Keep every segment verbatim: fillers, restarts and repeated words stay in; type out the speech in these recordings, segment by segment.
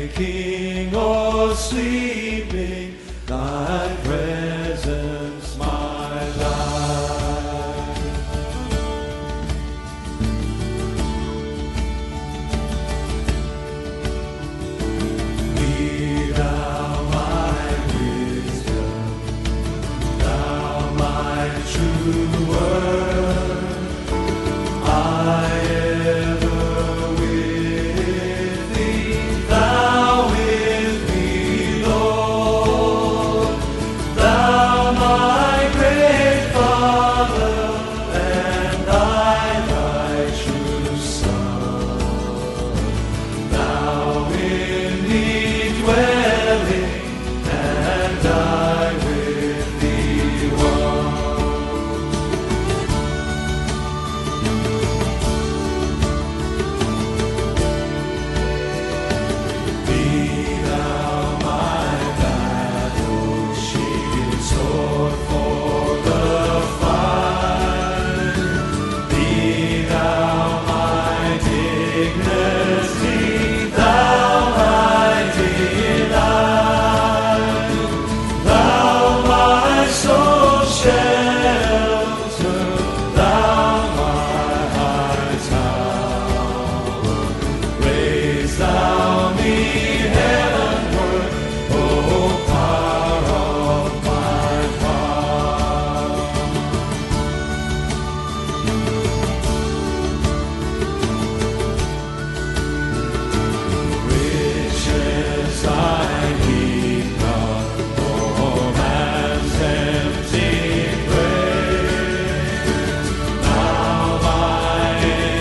waking or sleeping, thy presence my life. Be thou my wisdom, thou my true word. I ever with thee, thou with me, Lord. Thou my great Father, and I thy true Son. Thou in me dwelling, and I with thee one. Be thou my battle shield, sword for the fight. Be thou my dignity, thou my delight. Thou my soul shelter, thou my high tower. Raise thou me heavenward, O power of my heart. Riches I need not, nor man's empty praise. Thou my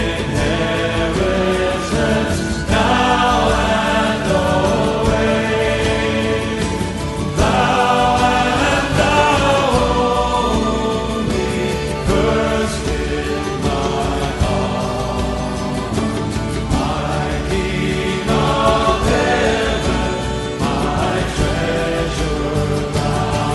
inheritance, now and always. Thou and thou only, first in my heart. My King of heaven, my treasure thou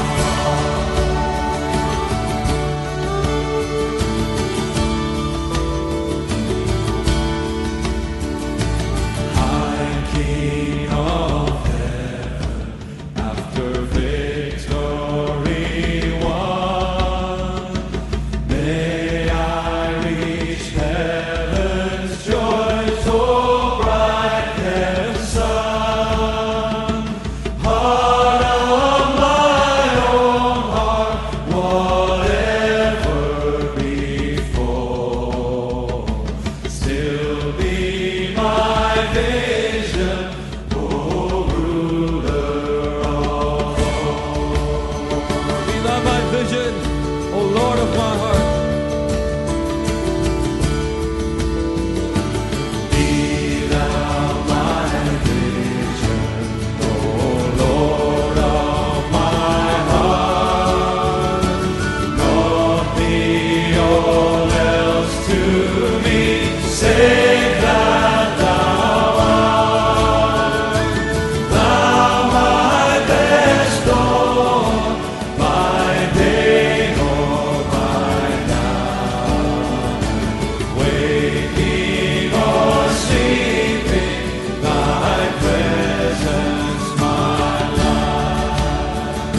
art. High King of heaven, after victory won, may I reach heaven's joys, O bright heaven's sun. Heart of my own heart, whatever before, still be my vision, O ruler of all. Be thou my vision, O Lord of my heart. Be thou my vision, O Lord of my heart. Naught be all else to me, save that thou art. Thou my best Lord, my day or my night. Waking or sleeping, thy presence my life.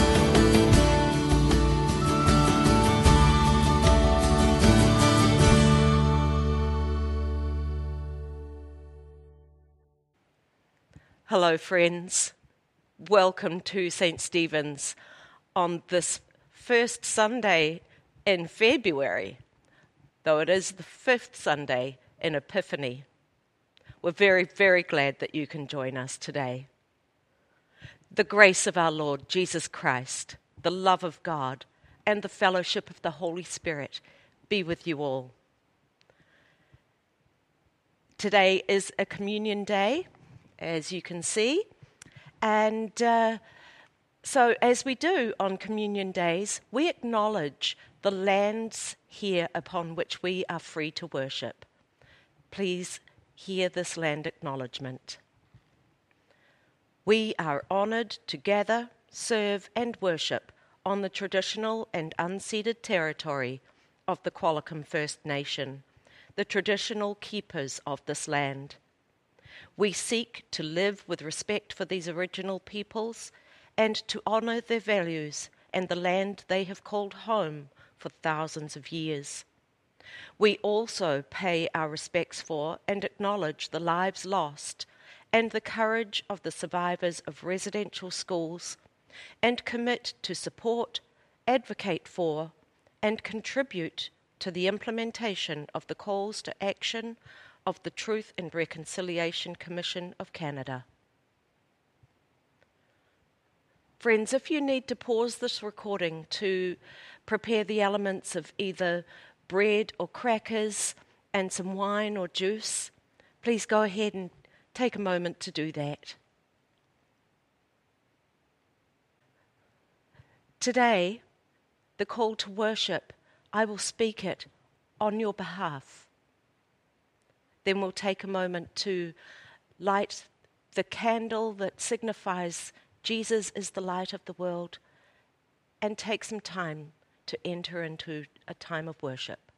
Hello, friends. Welcome to Saint Stephen's on this first Sunday in February, though it is the fifth Sunday in Epiphany. We're very, very glad that you can join us today. The grace of our Lord Jesus Christ, the love of God, and the fellowship of the Holy Spirit be with you all. Today is a communion day, as you can see, and uh, so as we do on communion days, we acknowledge the lands here upon which we are free to worship. Please hear this land acknowledgement. We are honoured to gather, serve and worship on the traditional and unceded territory of the Qualicum First Nation, the traditional keepers of this land. We seek to live with respect for these original peoples and to honour their values and the land they have called home for thousands of years. We also pay our respects for and acknowledge the lives lost and the courage of the survivors of residential schools, and commit to support, advocate for, and contribute to the implementation of the calls to action of the Truth and Reconciliation Commission of Canada. Friends, if you need to pause this recording to prepare the elements of either bread or crackers and some wine or juice, please go ahead and take a moment to do that. Today, the call to worship, I will speak it on your behalf. Then we'll take a moment to light the candle that signifies Jesus is the light of the world, and take some time to enter into a time of worship.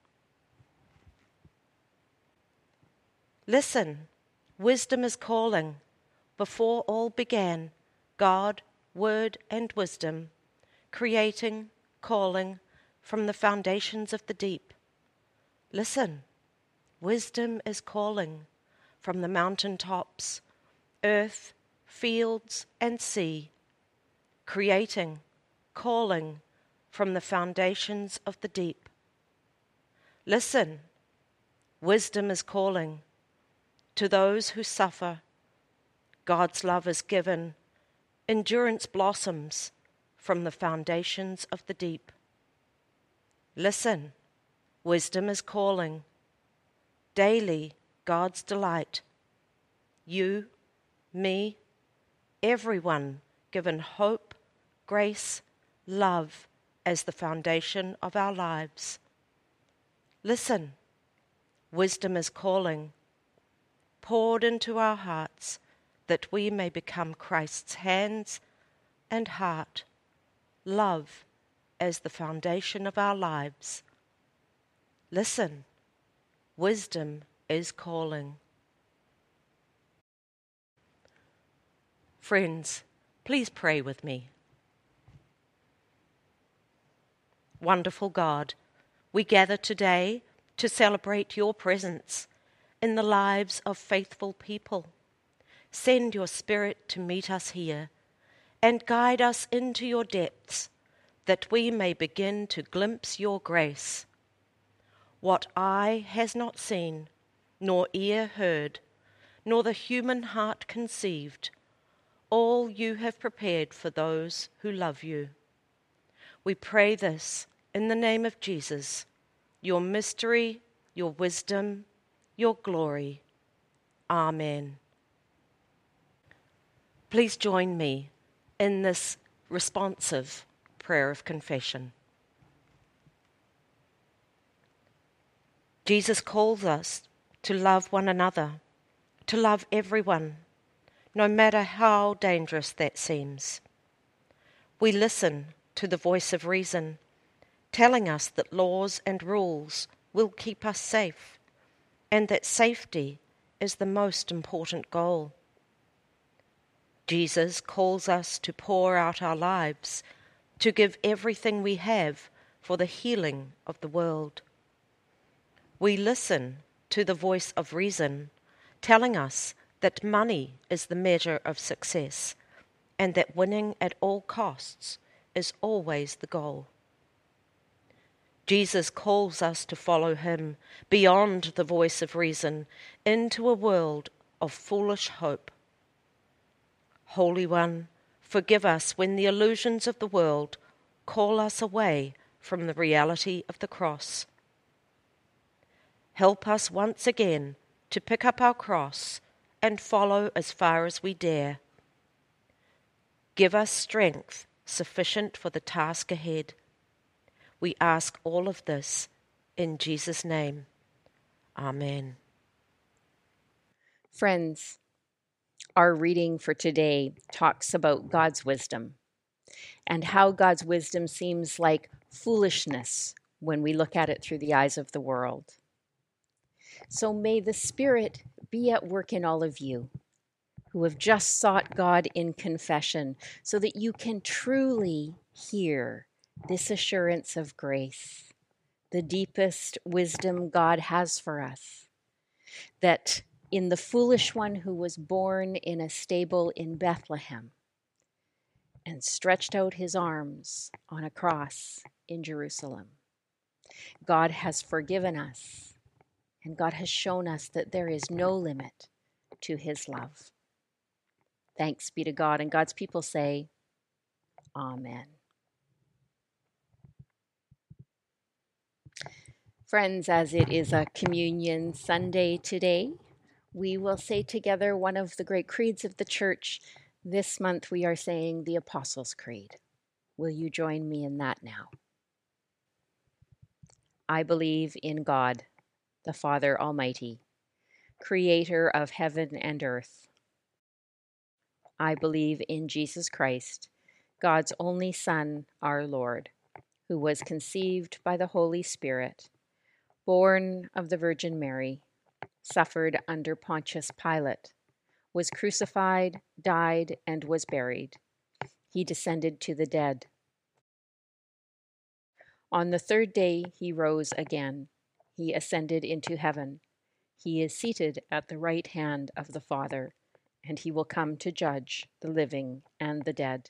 Listen, wisdom is calling. Before all began, God, Word, and wisdom, creating, calling from the foundations of the deep. Listen, wisdom is calling from the mountain tops, earth, fields, and sea, creating, calling from the foundations of the deep. Listen, wisdom is calling. To those who suffer, God's love is given, endurance blossoms from the foundations of the deep. Listen, wisdom is calling. Daily, God's delight. You, me, everyone given hope, grace, love as the foundation of our lives. Listen, wisdom is calling, poured into our hearts that we may become Christ's hands and heart, love as the foundation of our lives. Listen, wisdom is calling. Friends, please pray with me. Wonderful God, we gather today to celebrate your presence in the lives of faithful people. Send your Spirit to meet us here and guide us into your depths, that we may begin to glimpse your grace. What eye has not seen, nor ear heard, nor the human heart conceived, all you have prepared for those who love you. We pray this in the name of Jesus, your mystery, your wisdom, your glory. Amen. Please join me in this responsive prayer of confession. Jesus calls us to love one another, to love everyone, no matter how dangerous that seems. We listen to the voice of reason, telling us that laws and rules will keep us safe, and that safety is the most important goal. Jesus calls us to pour out our lives, to give everything we have for the healing of the world. We listen to the voice of reason, telling us that money is the measure of success, and that winning at all costs is always the goal. Jesus calls us to follow him beyond the voice of reason into a world of foolish hope. Holy One, forgive us when the illusions of the world call us away from the reality of the cross. Help us once again to pick up our cross and follow as far as we dare. Give us strength sufficient for the task ahead. We ask all of this in Jesus' name. Amen. Friends, our reading for today talks about God's wisdom and how God's wisdom seems like foolishness when we look at it through the eyes of the world. So may the Spirit be at work in all of you who have just sought God in confession, so that you can truly hear this assurance of grace, the deepest wisdom God has for us, that in the foolish one who was born in a stable in Bethlehem and stretched out his arms on a cross in Jerusalem, God has forgiven us, and God has shown us that there is no limit to his love. Thanks be to God. And God's people say, Amen. Friends, as it is a communion Sunday today, we will say together one of the great creeds of the church. This month we are saying the Apostles' Creed. Will you join me in that now? I believe in God, the Father Almighty, creator of heaven and earth. I believe in Jesus Christ, God's only Son, our Lord, who was conceived by the Holy Spirit, born of the Virgin Mary, suffered under Pontius Pilate, was crucified, died, and was buried. He descended to the dead. On the third day he rose again. He ascended into heaven. He is seated at the right hand of the Father, and he will come to judge the living and the dead.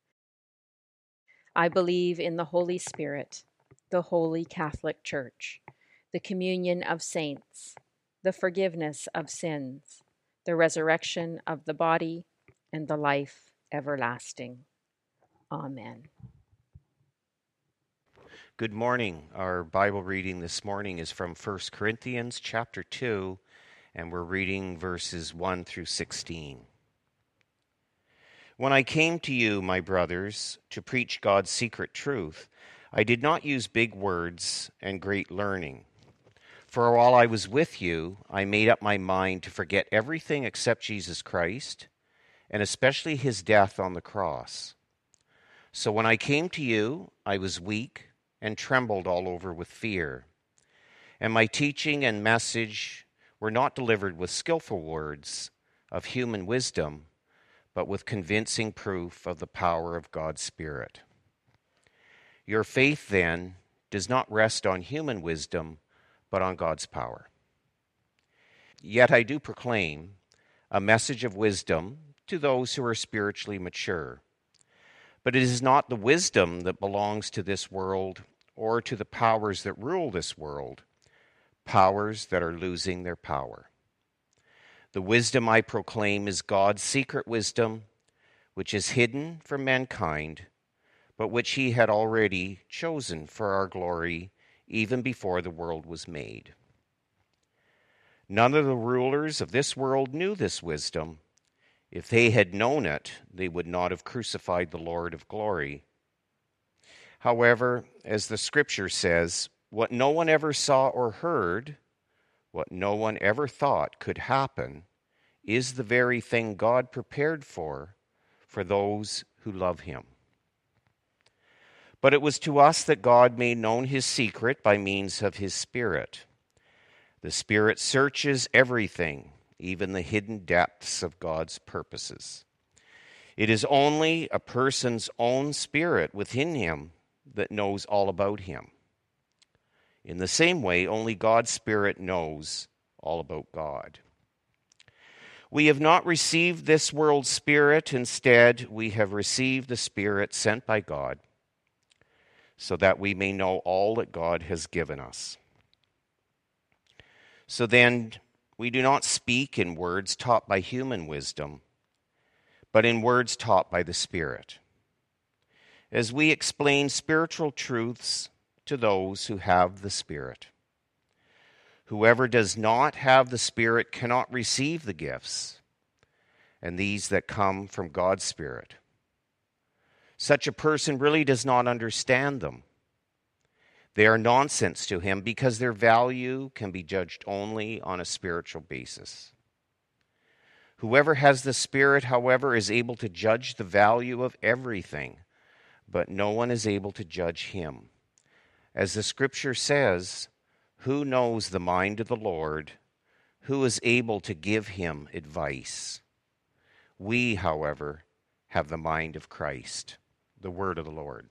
I believe in the Holy Spirit, the Holy Catholic Church, the communion of saints, the forgiveness of sins, the resurrection of the body, and the life everlasting. Amen. Good morning. Our Bible reading this morning is from First Corinthians chapter two, and we're reading verses one through sixteen. When I came to you, my brothers, to preach God's secret truth, I did not use big words and great learning. For while I was with you, I made up my mind to forget everything except Jesus Christ, and especially his death on the cross. So when I came to you, I was weak and trembled all over with fear. And my teaching and message were not delivered with skillful words of human wisdom, but with convincing proof of the power of God's Spirit. Your faith, then, does not rest on human wisdom, but on God's power. Yet I do proclaim a message of wisdom to those who are spiritually mature. But it is not the wisdom that belongs to this world or to the powers that rule this world, powers that are losing their power. The wisdom I proclaim is God's secret wisdom, which is hidden from mankind, but which he had already chosen for our glory even before the world was made. None of the rulers of this world knew this wisdom. If they had known it, they would not have crucified the Lord of glory. However, as the scripture says, what no one ever saw or heard, what no one ever thought could happen, is the very thing God prepared for, for those who love him. But it was to us that God made known his secret by means of his Spirit. The Spirit searches everything, even the hidden depths of God's purposes. It is only a person's own spirit within him that knows all about him. In the same way, only God's Spirit knows all about God. We have not received this world's spirit. Instead, we have received the Spirit sent by God, so that we may know all that God has given us. So then, we do not speak in words taught by human wisdom, but in words taught by the Spirit, as we explain spiritual truths to those who have the Spirit. Whoever does not have the Spirit cannot receive the gifts, and these that come from God's Spirit. Such a person really does not understand them. They are nonsense to him because their value can be judged only on a spiritual basis. Whoever has the Spirit, however, is able to judge the value of everything, but no one is able to judge him. As the scripture says, who knows the mind of the Lord? who is able to give him advice? We, however, have the mind of Christ. The word of the Lord.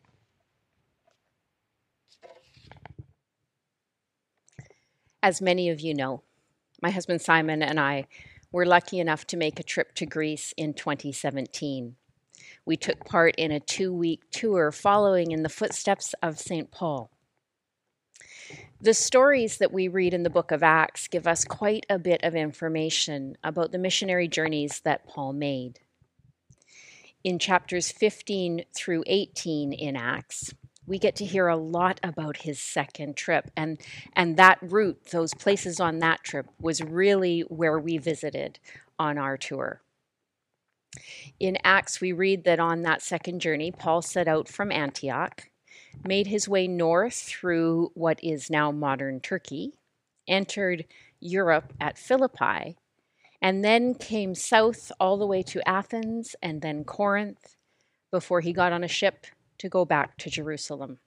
As many of you know, my husband Simon and I were lucky enough to make a trip to Greece in twenty seventeen. We took part in a two-week tour following in the footsteps of Saint Paul. The stories that we read in the book of Acts give us quite a bit of information about the missionary journeys that Paul made. In chapters fifteen through eighteen in Acts, we get to hear a lot about his second trip, and, and that route, those places on that trip, was really where we visited on our tour. In Acts, we read that on that second journey, Paul set out from Antioch, made his way north through what is now modern Turkey, entered Europe at Philippi, and then came south all the way to Athens and then Corinth before he got on a ship to go back to Jerusalem.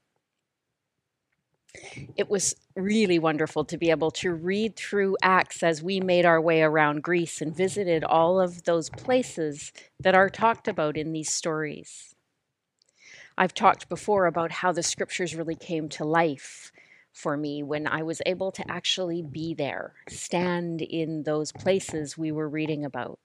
It was really wonderful to be able to read through Acts as we made our way around Greece and visited all of those places that are talked about in these stories. I've talked before about how the scriptures really came to life for me when I was able to actually be there, stand in those places we were reading about.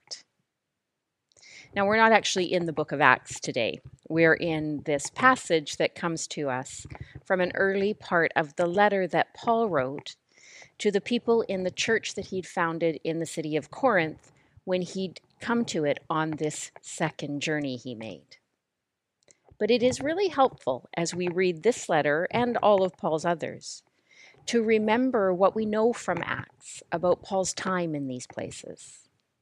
Now, we're not actually in the book of Acts today. We're in this passage that comes to us from an early part of the letter that Paul wrote to the people in the church that he'd founded in the city of Corinth when he'd come to it on this second journey he made. But it is really helpful as we read this letter and all of Paul's others to remember what we know from Acts about Paul's time in these places.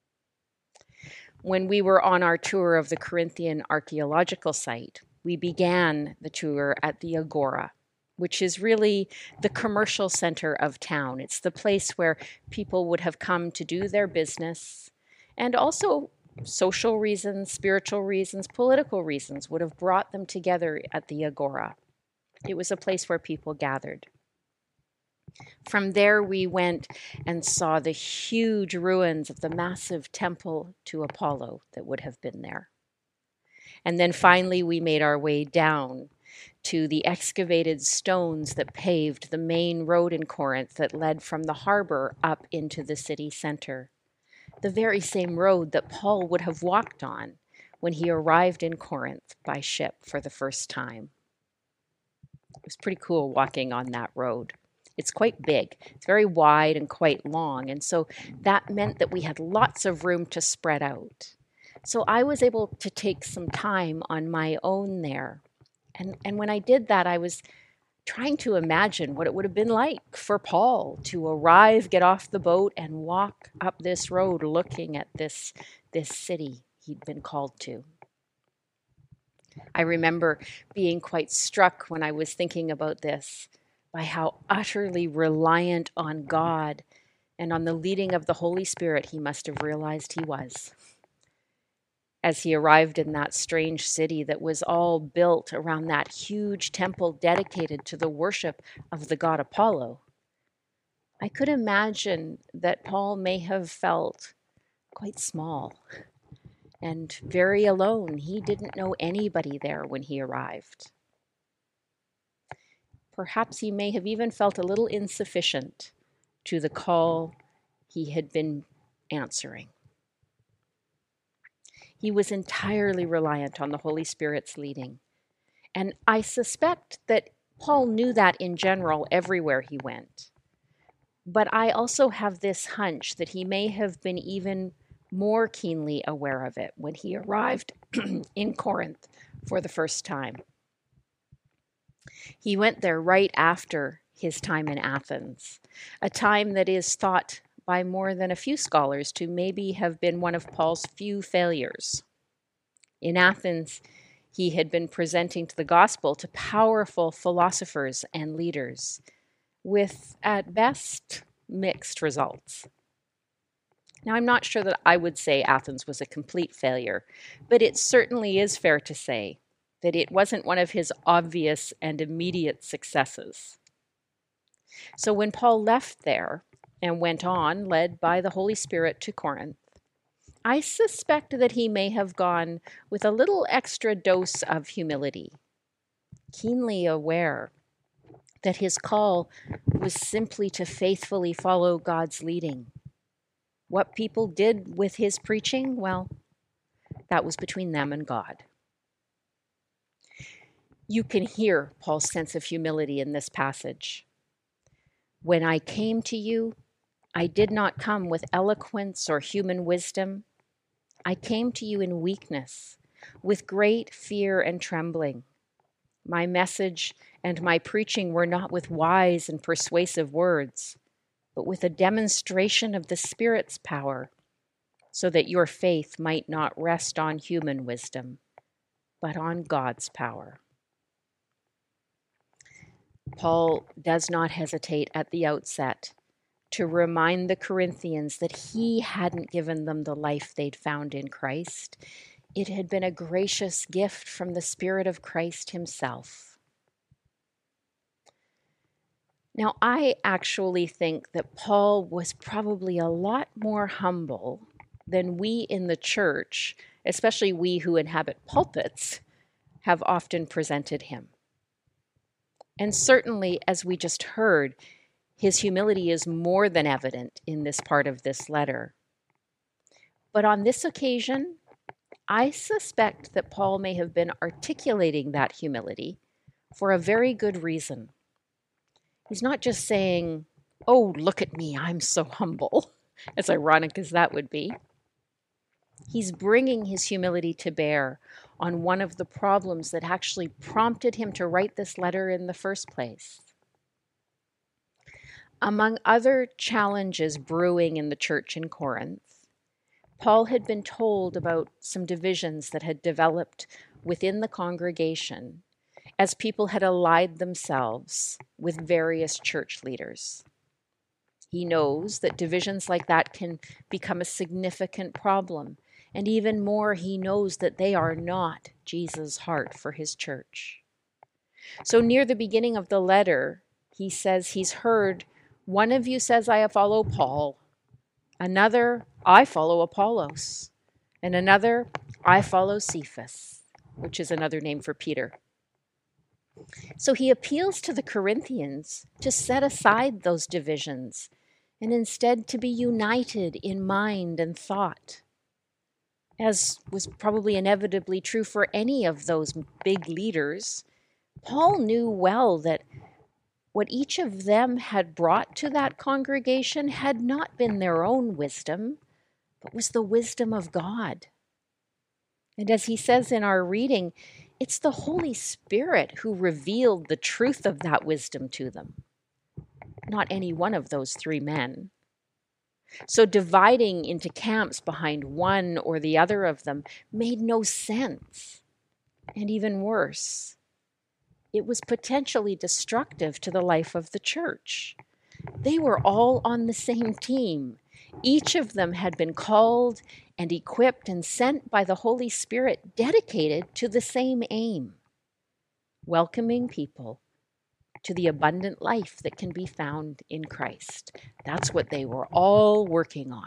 When we were on our tour of the Corinthian archaeological site, we began the tour at the Agora, which is really the commercial center of town. It's the place where people would have come to do their business, and also social reasons, spiritual reasons, political reasons would have brought them together at the Agora. It was a place where people gathered. From there, we went and saw the huge ruins of the massive temple to Apollo that would have been there. And then finally, we made our way down to the excavated stones that paved the main road in Corinth that led from the harbor up into the city center. The very same road that Paul would have walked on when he arrived in Corinth by ship for the first time. It was pretty cool walking on that road. It's quite big. It's very wide and quite long. And so that meant that we had lots of room to spread out. So I was able to take some time on my own there. And, and when I did that, I was trying to imagine what it would have been like for Paul to arrive, get off the boat, and walk up this road looking at this, this city he'd been called to. I remember being quite struck when I was thinking about this by how utterly reliant on God and on the leading of the Holy Spirit he must have realized he was. As he arrived in that strange city that was all built around that huge temple dedicated to the worship of the god Apollo, I could imagine that Paul may have felt quite small and very alone. He didn't know anybody there when he arrived. Perhaps he may have even felt a little insufficient to the call he had been answering. He was entirely reliant on the Holy Spirit's leading. And I suspect that Paul knew that in general everywhere he went. But I also have this hunch that he may have been even more keenly aware of it when he arrived in Corinth for the first time. He went there right after his time in Athens, a time that is thought by more than a few scholars to maybe have been one of Paul's few failures. In Athens, he had been presenting to the gospel to powerful philosophers and leaders, with, at best, mixed results. Now, I'm not sure that I would say Athens was a complete failure, but it certainly is fair to say that it wasn't one of his obvious and immediate successes. So when Paul left there and went on, led by the Holy Spirit, to Corinth. I suspect that he may have gone with a little extra dose of humility, keenly aware that his call was simply to faithfully follow God's leading. What people did with his preaching, well, that was between them and God. You can hear Paul's sense of humility in this passage. When I came to you, I did not come with eloquence or human wisdom. I came to you in weakness, with great fear and trembling. My message and my preaching were not with wise and persuasive words, but with a demonstration of the Spirit's power, so that your faith might not rest on human wisdom, but on God's power. Paul does not hesitate at the outset to remind the Corinthians that he hadn't given them the life they'd found in Christ. It had been a gracious gift from the Spirit of Christ himself. Now, I actually think that Paul was probably a lot more humble than we in the church, especially we who inhabit pulpits, have often presented him. And certainly, as we just heard, his humility is more than evident in this part of this letter. But on this occasion, I suspect that Paul may have been articulating that humility for a very good reason. He's not just saying, "Oh, look at me, I'm so humble," as ironic as that would be. He's bringing his humility to bear on one of the problems that actually prompted him to write this letter in the first place. Among other challenges brewing in the church in Corinth, Paul had been told about some divisions that had developed within the congregation as people had allied themselves with various church leaders. He knows that divisions like that can become a significant problem, and even more, he knows that they are not Jesus' heart for his church. So near the beginning of the letter, he says he's heard, "One of you says, I follow Paul. Another, I follow Apollos. And another, I follow Cephas," which is another name for Peter. So he appeals to the Corinthians to set aside those divisions and instead to be united in mind and thought. As was probably inevitably true for any of those big leaders, Paul knew well that what each of them had brought to that congregation had not been their own wisdom, but was the wisdom of God. And as he says in our reading, it's the Holy Spirit who revealed the truth of that wisdom to them, not any one of those three men. So dividing into camps behind one or the other of them made no sense. And even worse, it was potentially destructive to the life of the church. They were all on the same team. Each of them had been called and equipped and sent by the Holy Spirit, dedicated to the same aim: welcoming people to the abundant life that can be found in Christ. That's what they were all working on.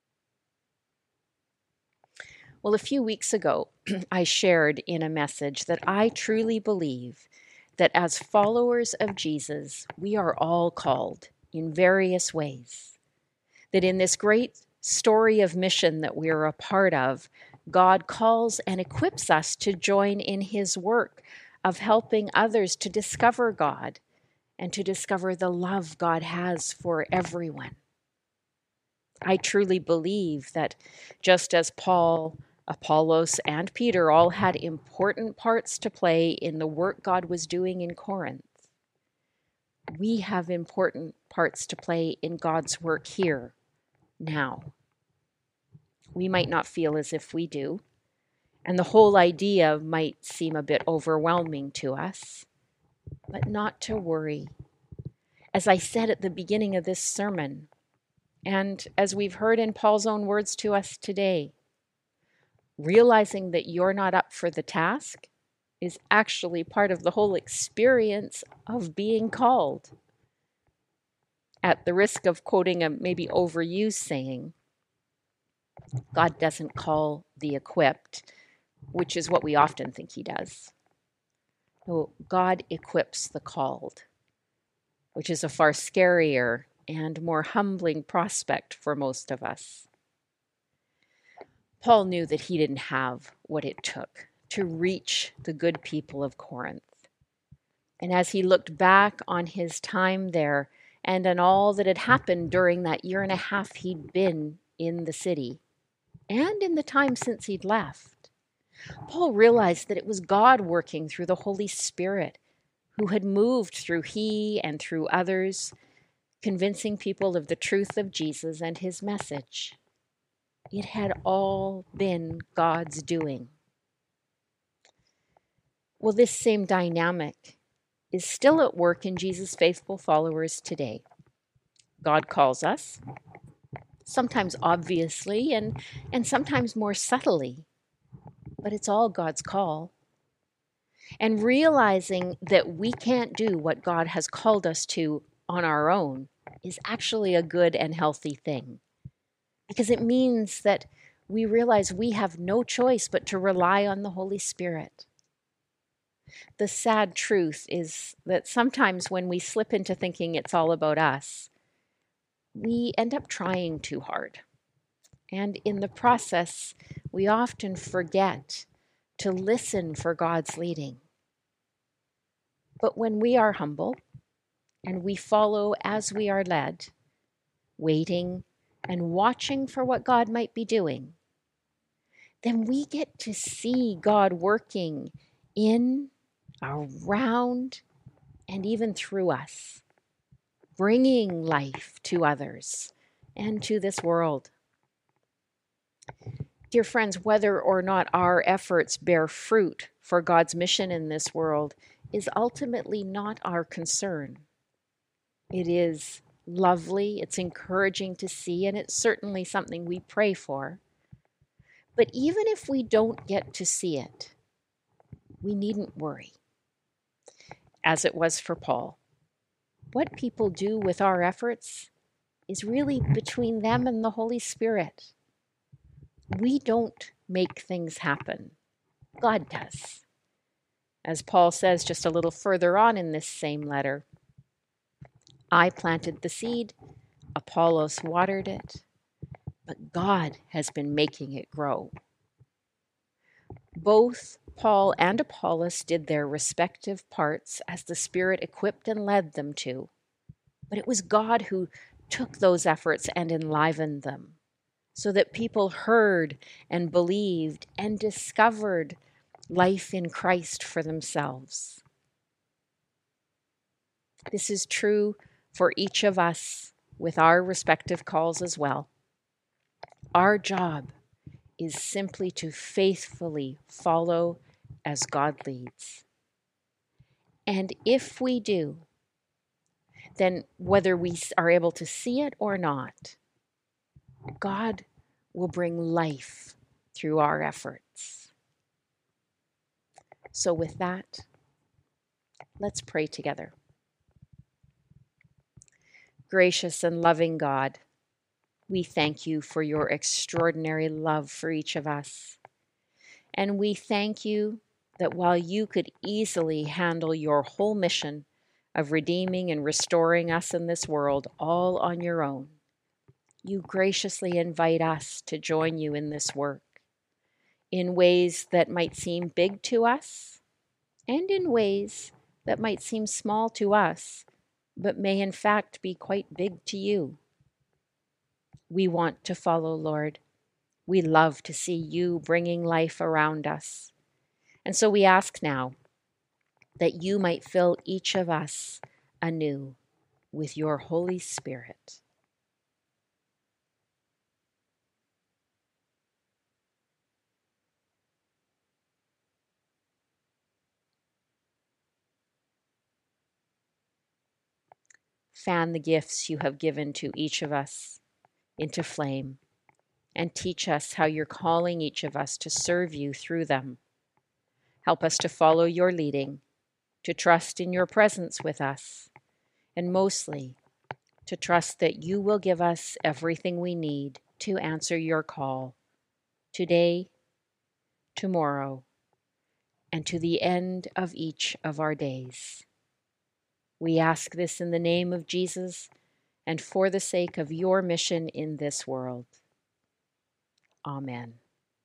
Well, a few weeks ago, I shared in a message that I truly believe that as followers of Jesus, we are all called in various ways. That in this great story of mission that we're a part of, God calls and equips us to join in his work of helping others to discover God and to discover the love God has for everyone. I truly believe that just as Paul, Apollos, and Peter all had important parts to play in the work God was doing in Corinth, we have important parts to play in God's work here, now. We might not feel as if we do, and the whole idea might seem a bit overwhelming to us, but not to worry. As I said at the beginning of this sermon, and as we've heard in Paul's own words to us today, realizing that you're not up for the task is actually part of the whole experience of being called. At the risk of quoting a maybe overused saying, God doesn't call the equipped, which is what we often think he does. No, God equips the called, which is a far scarier and more humbling prospect for most of us. Paul knew that he didn't have what it took to reach the good people of Corinth. And as he looked back on his time there and on all that had happened during that year and a half he'd been in the city, and in the time since he'd left, Paul realized that it was God working through the Holy Spirit who had moved through he and through others, convincing people of the truth of Jesus and his message. It had all been God's doing. Well, this same dynamic is still at work in Jesus' faithful followers today. God calls us, sometimes obviously and, and sometimes more subtly, but it's all God's call. And realizing that we can't do what God has called us to on our own is actually a good and healthy thing, because it means that we realize we have no choice but to rely on the Holy Spirit. The sad truth is that sometimes when we slip into thinking it's all about us, we end up trying too hard. And in the process, we often forget to listen for God's leading. But when we are humble and we follow as we are led, waiting and watching for what God might be doing, then we get to see God working in, around, and even through us, bringing life to others and to this world. Dear friends, whether or not our efforts bear fruit for God's mission in this world is ultimately not our concern. It is lovely, it's encouraging to see, and it's certainly something we pray for. But even if we don't get to see it, we needn't worry. As it was for Paul, what people do with our efforts is really between them and the Holy Spirit. We don't make things happen. God does. As Paul says just a little further on in this same letter, I planted the seed, Apollos watered it, but God has been making it grow. Both Paul and Apollos did their respective parts as the Spirit equipped and led them to, but it was God who took those efforts and enlivened them, so that people heard and believed and discovered life in Christ for themselves. This is true for each of us with our respective calls as well. Our job is simply to faithfully follow as God leads. And if we do, then whether we are able to see it or not, God will bring life through our efforts. So with that, let's pray together. Gracious and loving God, we thank you for your extraordinary love for each of us. And we thank you that while you could easily handle your whole mission of redeeming and restoring us in this world all on your own, you graciously invite us to join you in this work in ways that might seem big to us and in ways that might seem small to us, but may in fact be quite big to you. We want to follow, Lord. We love to see you bringing life around us. And so we ask now that you might fill each of us anew with your Holy Spirit. Fan the gifts you have given to each of us into flame, and teach us how you're calling each of us to serve you through them. Help us to follow your leading, to trust in your presence with us, and mostly to trust that you will give us everything we need to answer your call today, tomorrow, and to the end of each of our days. We ask this in the name of Jesus and for the sake of your mission in this world. Amen.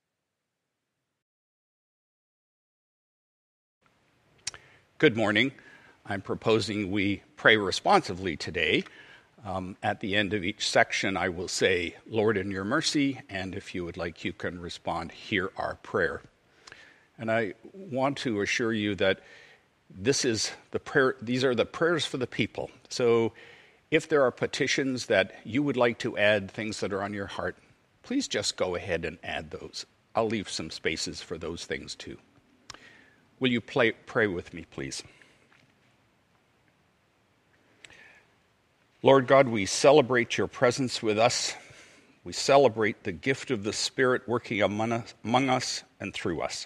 Good morning. I'm proposing we pray responsively today. Um, at the end of each section, I will say, Lord, in your mercy, and if you would like, you can respond, hear our prayer. And I want to assure you that this is the prayer, these are the prayers for the people. So if there are petitions that you would like to add, things that are on your heart, please just go ahead and add those. I'll leave some spaces for those things too. Will you play, pray with me, please? Lord God, we celebrate your presence with us. We celebrate the gift of the Spirit working among us, among us and through us.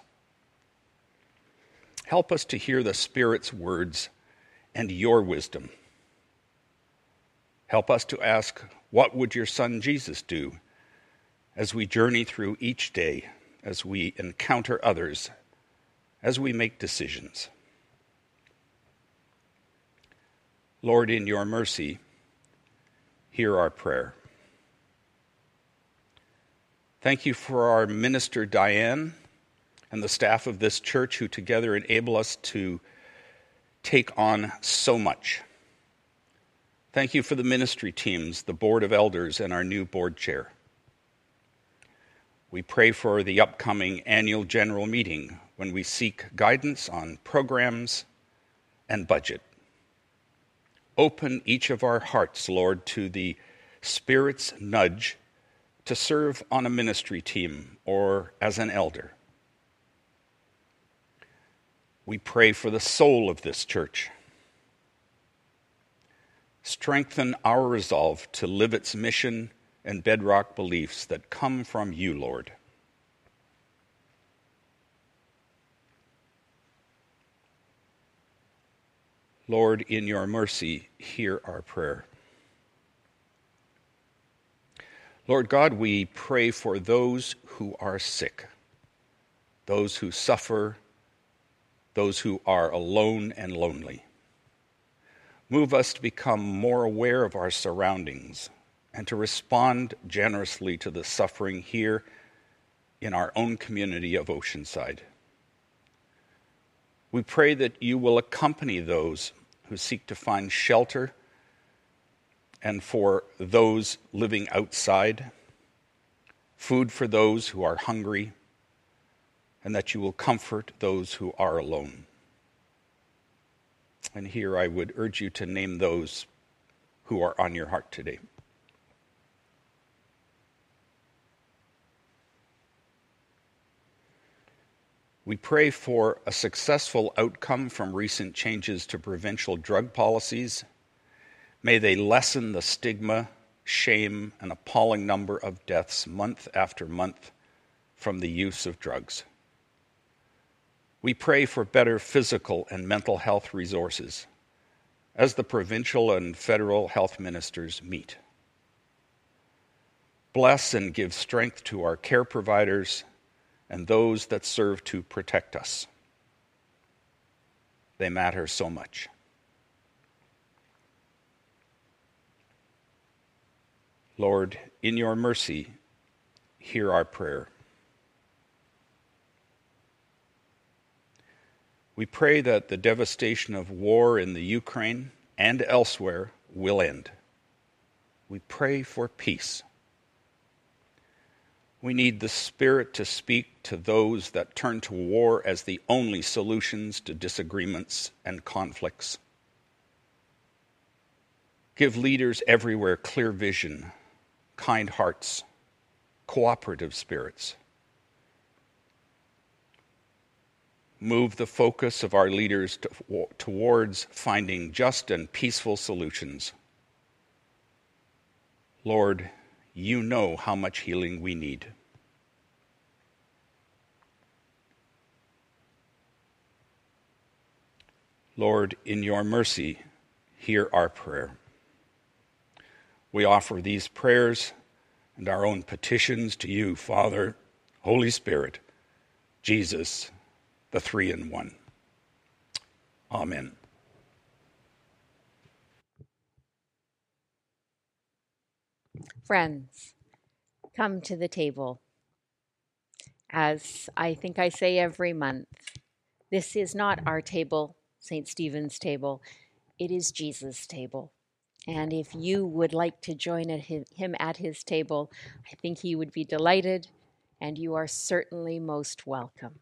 Help us to hear the Spirit's words and your wisdom. Help us to ask, what would your Son Jesus do as we journey through each day, as we encounter others, as we make decisions? Lord, in your mercy, hear our prayer. Thank you for our minister, Diane, and the staff of this church who together enable us to take on so much. Thank you for the ministry teams, the board of elders, and our new board chair. We pray for the upcoming annual general meeting when we seek guidance on programs and budget. Open each of our hearts, Lord, to the Spirit's nudge to serve on a ministry team or as an elder. We pray for the soul of this church. Strengthen our resolve to live its mission and bedrock beliefs that come from you, Lord. Lord, in your mercy, hear our prayer. Lord God, we pray for those who are sick, those who suffer, those who are alone and lonely. Move us to become more aware of our surroundings and to respond generously to the suffering here in our own community of Oceanside. We pray that you will accompany those who seek to find shelter and for those living outside, food for those who are hungry, and that you will comfort those who are alone. And here I would urge you to name those who are on your heart today. We pray for a successful outcome from recent changes to provincial drug policies. May they lessen the stigma, shame, and appalling number of deaths month after month from the use of drugs. We pray for better physical and mental health resources as the provincial and federal health ministers meet. Bless and give strength to our care providers and those that serve to protect us. They matter so much. Lord, in your mercy, hear our prayer. We pray that the devastation of war in the Ukraine and elsewhere will end. We pray for peace. We need the Spirit to speak to those that turn to war as the only solutions to disagreements and conflicts. Give leaders everywhere clear vision, kind hearts, cooperative spirits. Move the focus of our leaders to, towards finding just and peaceful solutions. Lord, you know how much healing we need. Lord, in your mercy, hear our prayer. We offer these prayers and our own petitions to you, Father, Holy Spirit, Jesus, the three in one. Amen. Friends, come to the table. As I think I say every month, this is not our table, Saint Stephen's table. It is Jesus' table. And if you would like to join at his, him at his table, I think he would be delighted, and you are certainly most welcome.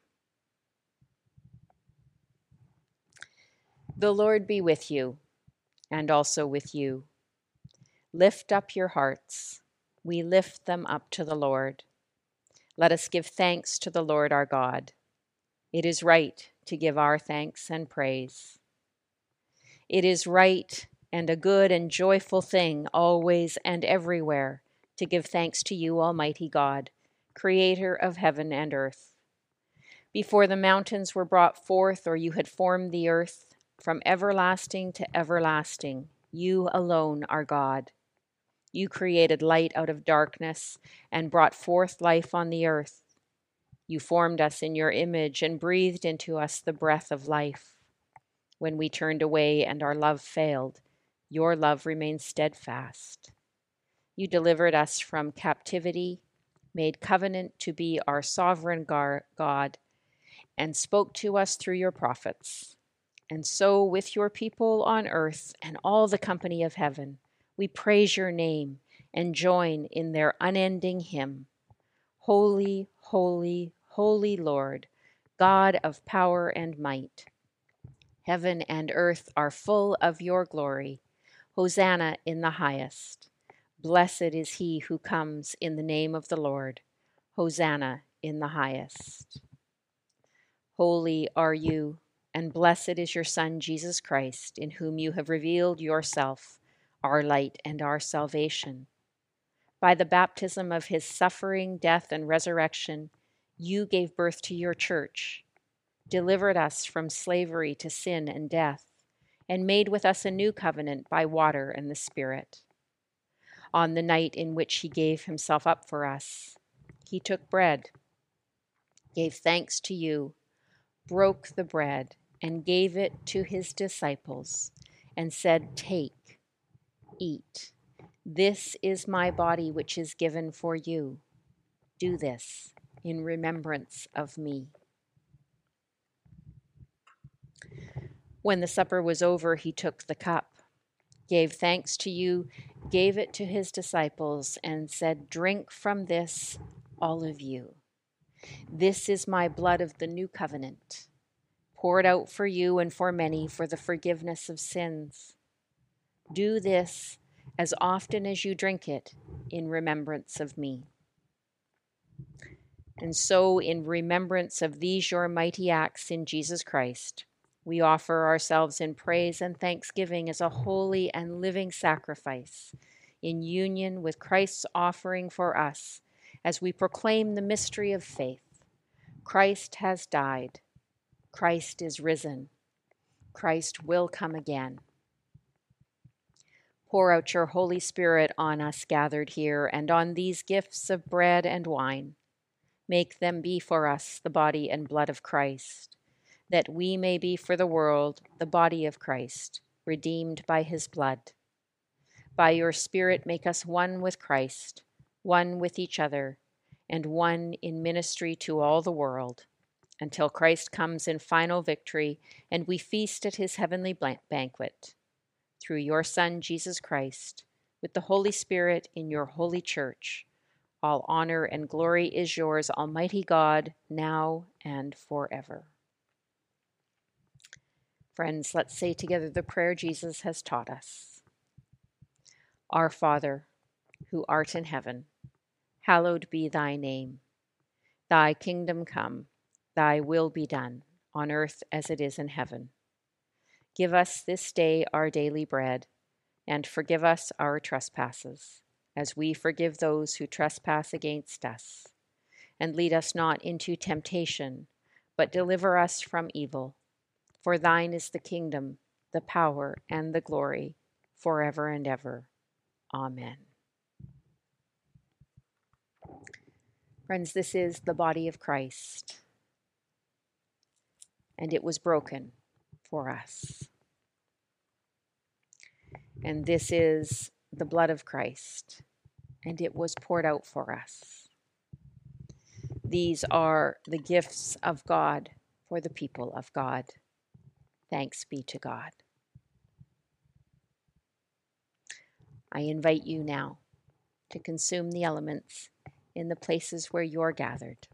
The Lord be with you, and also with you. Lift up your hearts. We lift them up to the Lord. Let us give thanks to the Lord our God. It is right to give our thanks and praise. It is right and a good and joyful thing always and everywhere to give thanks to you, Almighty God, Creator of heaven and earth. Before the mountains were brought forth, or you had formed the earth, from everlasting to everlasting, you alone are God. You created light out of darkness and brought forth life on the earth. You formed us in your image and breathed into us the breath of life. When we turned away and our love failed, your love remained steadfast. You delivered us from captivity, made covenant to be our sovereign God, and spoke to us through your prophets. And so with your people on earth and all the company of heaven, we praise your name and join in their unending hymn. Holy, holy, holy Lord, God of power and might. Heaven and earth are full of your glory. Hosanna in the highest. Blessed is he who comes in the name of the Lord. Hosanna in the highest. Holy are you, and blessed is your Son, Jesus Christ, in whom you have revealed yourself, our light and our salvation. By the baptism of his suffering, death, and resurrection, you gave birth to your church, delivered us from slavery to sin and death, and made with us a new covenant by water and the Spirit. On the night in which he gave himself up for us, he took bread, gave thanks to you, broke the bread, and gave it to his disciples, and said, "Take, eat. This is my body which is given for you. Do this in remembrance of me." When the supper was over, he took the cup, gave thanks to you, gave it to his disciples, and said, "Drink from this, all of you. This is my blood of the new covenant, poured out for you and for many for the forgiveness of sins. Do this as often as you drink it in remembrance of me." And so, in remembrance of these your mighty acts in Jesus Christ, we offer ourselves in praise and thanksgiving as a holy and living sacrifice, in union with Christ's offering for us, as we proclaim the mystery of faith. Christ has died. Christ is risen. Christ will come again. Pour out your Holy Spirit on us gathered here and on these gifts of bread and wine. Make them be for us the body and blood of Christ, that we may be for the world the body of Christ, redeemed by his blood. By your Spirit make us one with Christ, one with each other, and one in ministry to all the world, until Christ comes in final victory and we feast at his heavenly banquet. Through your Son, Jesus Christ, with the Holy Spirit in your holy church, all honor and glory is yours, Almighty God, now and forever. Friends, let's say together the prayer Jesus has taught us. Our Father, who art in heaven, hallowed be thy name. Thy kingdom come, thy will be done, on earth as it is in heaven. Give us this day our daily bread, and forgive us our trespasses, as we forgive those who trespass against us. And lead us not into temptation, but deliver us from evil. For thine is the kingdom, the power, and the glory, forever and ever. Amen. Friends, this is the body of Christ, and it was broken for us. And this is the blood of Christ, and it was poured out for us. These are the gifts of God for the people of God. Thanks be to God. I invite you now to consume the elements in the places where you're gathered.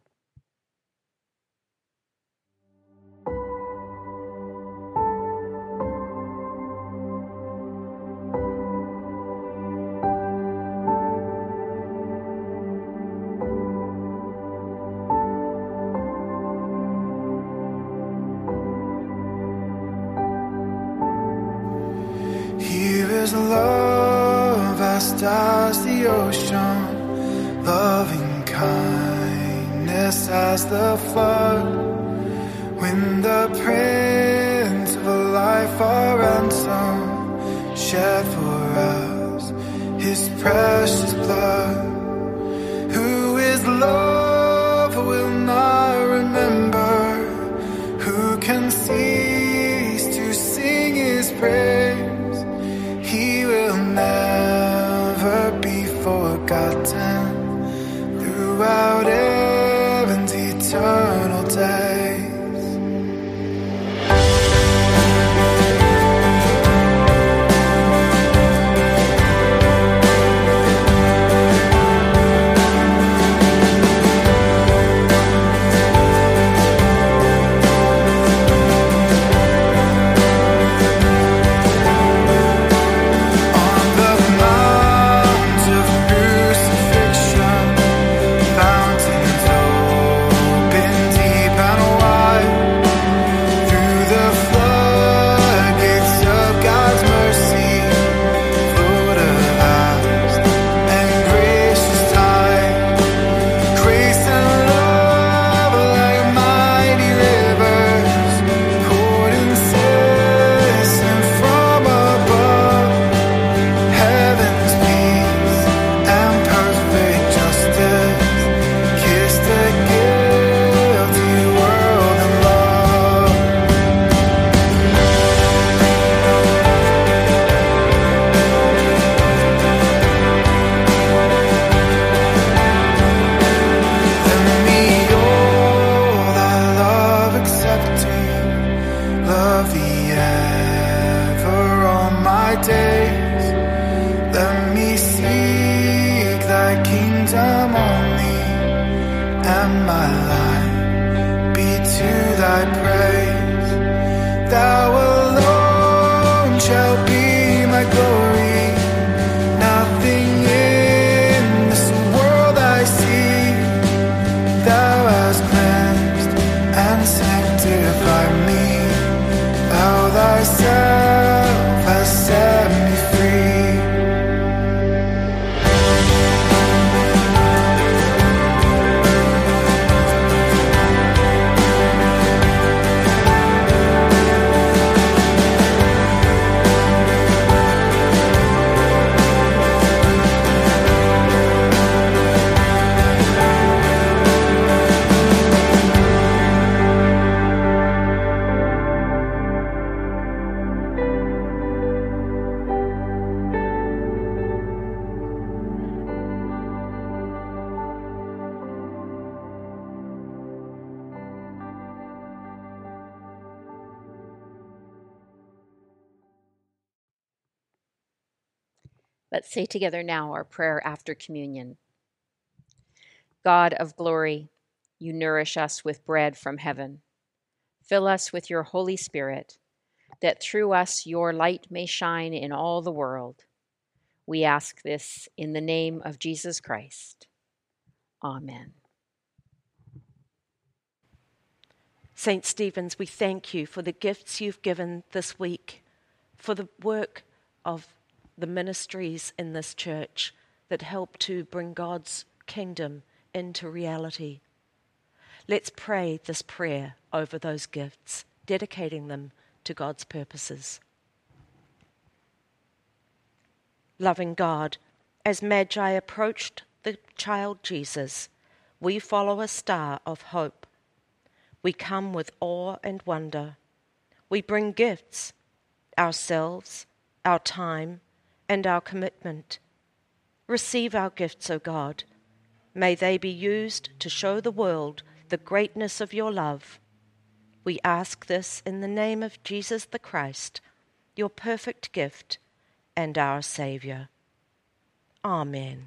Here is love vast as the ocean, loving kindness as the flood. When the Prince of Life, our ransom, shed for us his precious blood. Who is love who will not remember? Who can cease to sing his praise? He will never be forgotten throughout heaven's eternal days. Let's say together now our prayer after communion. God of glory, you nourish us with bread from heaven. Fill us with your Holy Spirit, that through us your light may shine in all the world. We ask this in the name of Jesus Christ. Amen. Saint Stephen's, we thank you for the gifts you've given this week, for the work of the ministries in this church that help to bring God's kingdom into reality. Let's pray this prayer over those gifts, dedicating them to God's purposes. Loving God, As Magi approached the child Jesus, we follow a star of hope. We come with awe and wonder. We bring gifts, ourselves, our time, and our commitment. Receive our gifts, O God. May they be used to show the world the greatness of your love. We ask this in the name of Jesus the Christ, your perfect gift and our Saviour. Amen.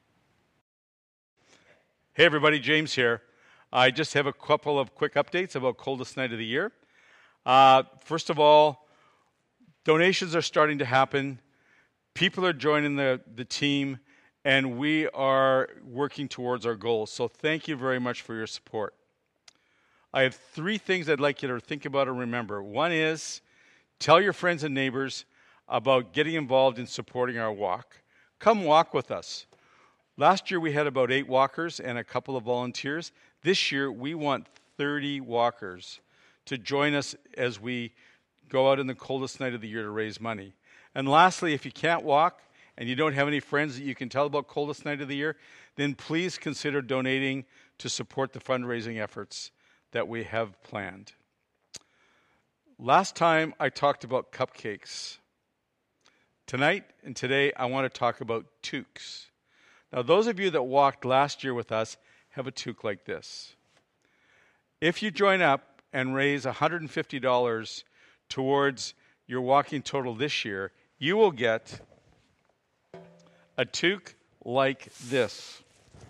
Hey everybody, James here. I just have a couple of quick updates about Coldest Night of the Year. Uh, first of all, donations are starting to happen. People are joining the, the team, and we are working towards our goals. So thank you very much for your support. I have three things I'd like you to think about and remember. One is, tell your friends and neighbors about getting involved in supporting our walk. Come walk with us. Last year we had about eight walkers and a couple of volunteers. This year we want thirty walkers to join us as we go out in the coldest night of the year to raise money. And lastly, if you can't walk and you don't have any friends that you can tell about coldest night of the year, then please consider donating to support the fundraising efforts that we have planned. Last time I talked about cupcakes. Tonight and today I want to talk about toques. Now those of you that walked last year with us have a toque like this. If you join up and raise one hundred fifty dollars towards your walking total this year, you will get a toque like this.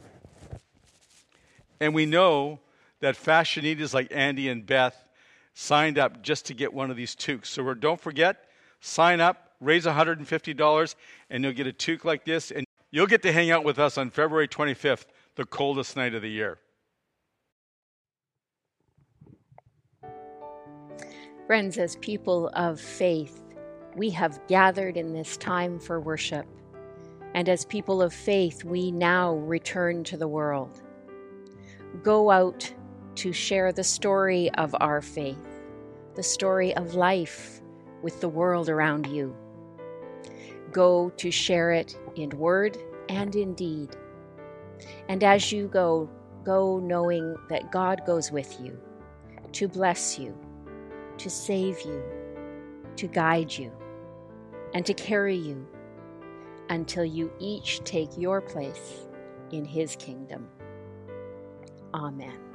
And we know that fashionistas like Andy and Beth signed up just to get one of these toques. So we're, don't forget, sign up, raise one hundred fifty dollars, and you'll get a toque like this. And you'll get to hang out with us on February twenty-fifth, the coldest night of the year. Friends, as people of faith, we have gathered in this time for worship. And as people of faith, we now return to the world. Go out to share the story of our faith, the story of life with the world around you. Go to share it in word and in deed. And as you go, go knowing that God goes with you to bless you, to save you, to guide you, and to carry you until you each take your place in His kingdom. Amen.